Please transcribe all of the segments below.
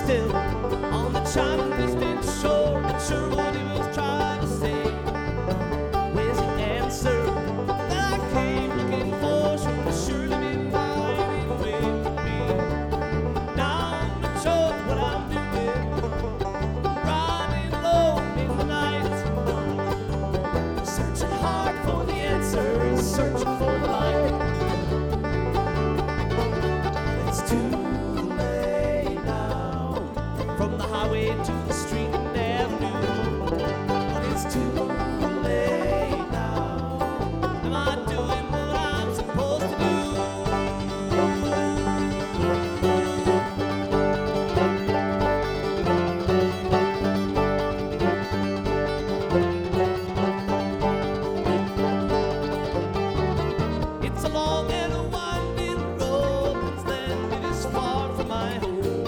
still on the charming distant shore. Not sure what he was trying to say. Where's the answer that I came looking for? Should have surely been hiding away from me. Now I'm not sure what I'm doing, riding alone in the night, searching hard for the answers, searching for the light. It's too late now, from the highway to the street and avenue. It's too late now. Am I doing what I'm supposed to do? It's a long and a winding road that's landed as far from my home.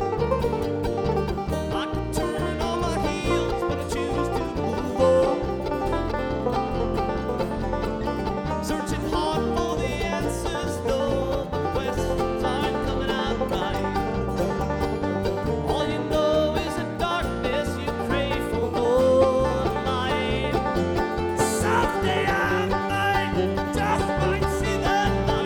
I could turn on my heels, but I choose to move on. Searching hard for the answers, though the questions aren't coming out right. All you know is the darkness, you crave for more light. Someday I might, just might see that light.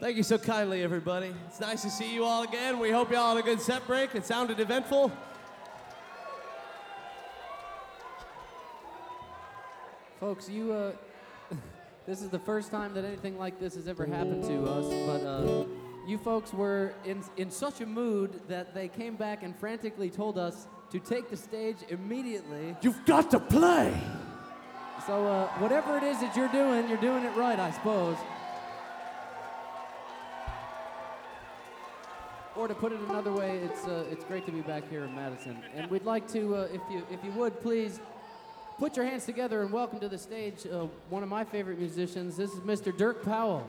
Thank you so kindly, everybody. It's nice to see you all again. We hope you all had a good set break. It sounded eventful. Folks, you, this is the first time that anything like this has ever happened to us, but you folks were in such a mood that they came back and frantically told us to take the stage immediately. You've got to play! So whatever it is that you're doing it right, I suppose. Or to put it another way, it's great to be back here in Madison. And we'd like to, if you would, please put your hands together and welcome to the stage one of my favorite musicians. This is Mr. Dirk Powell.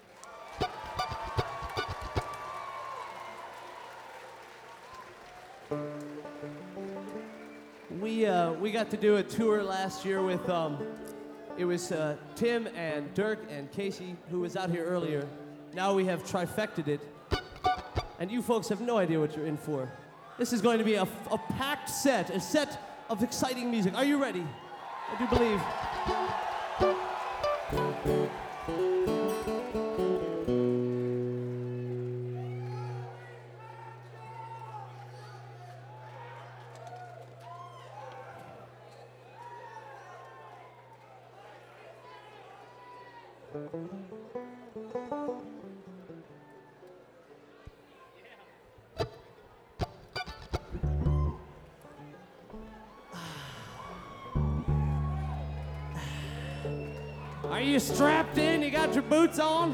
We got to do a tour last year with it was Tim and Dirk and Casey, who was out here earlier. Now we have trifected it, and you folks have no idea what you're in for. This is going to be a packed set, a set of exciting music. Are you ready? I do believe. Are you strapped in? You got your boots on?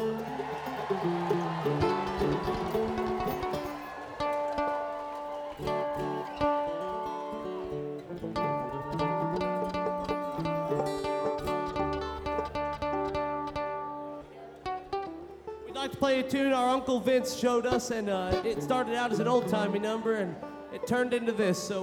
We'd like to play a tune our Uncle Vince showed us, and it started out as an old-timey number, and it turned into this, so